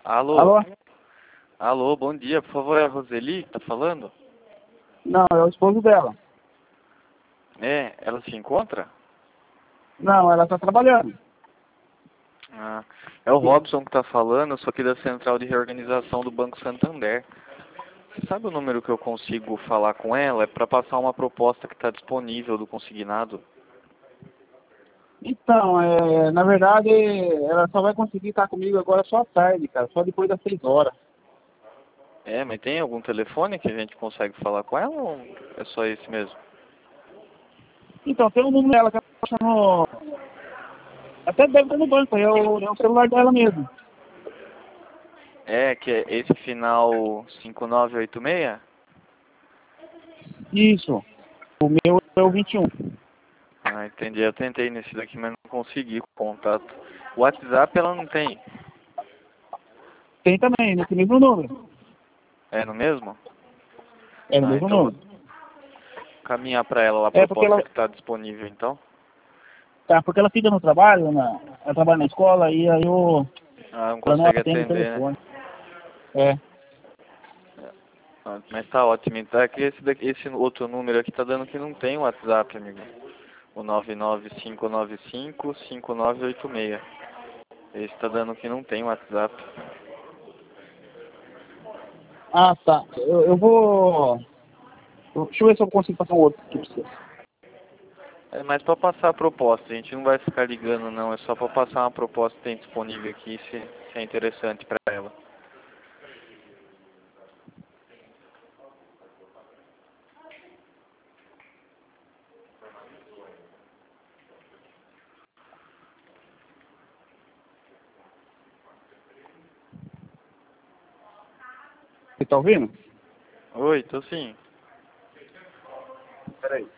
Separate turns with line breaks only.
Alô?
Alô?
Alô, bom dia. Por favor, é a Roseli que tá falando?
Não, é o esposo dela.
É, ela se encontra?
Não, ela está trabalhando.
Ah, é o Robson que tá falando, eu sou aqui da Central de Reorganização do Banco Santander. Você sabe o número que eu consigo falar com ela? É para passar uma proposta que está disponível do consignado.
Então, na verdade, ela só vai conseguir estar comigo agora só à tarde, cara. Só depois das 6 horas.
É, mas tem algum telefone que a gente consegue falar com ela ou é só esse mesmo?
Então, tem um número dela que ela tá no... Até deve estar no banco, é o celular dela mesmo.
É, que é esse final 5986?
Isso. O meu é o 21.
Ah, entendi. Eu tentei nesse daqui, mas não consegui contato. O WhatsApp ela não tem.
Tem também, nesse mesmo número.
É no mesmo?
É no
Ah,
mesmo
então vou
número.
caminhar para ela a
É porque
proposta
ela...
que está disponível, então.
Tá, porque ela fica no trabalho, ela trabalha na escola e aí
Ah, não
ela não
consegue
atende o
atender, né?
telefone. É.
Ah, mas tá ótimo. Então é que esse outro número aqui tá dando que não tem WhatsApp, amigo. O 995955986. Esse tá dando que não tem WhatsApp.
Ah, tá. Eu vou... Deixa eu ver se eu consigo passar um outro aqui pra você.
É mais para passar a proposta. A gente não vai ficar ligando, não. É só para passar uma proposta que tem disponível aqui, se é interessante para ela.
Você tá ouvindo?
Oi, tô sim.
Peraí.